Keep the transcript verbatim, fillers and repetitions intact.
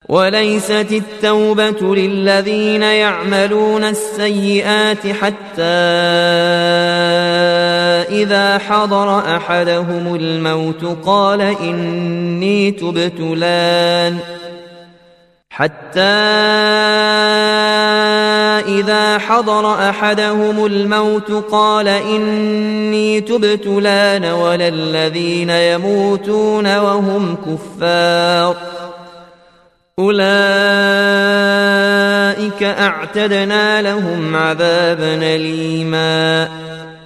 وليست التوبة للذين يعملون السيئات حتى إذا حضر أحدهم الموت قال إني تبت الآن حتى إذا حضر أحدهم الموت قال إني تبت الآن ولا الذين يموتون وهم كفار أولئك أعتدنا لهم عذابا أليما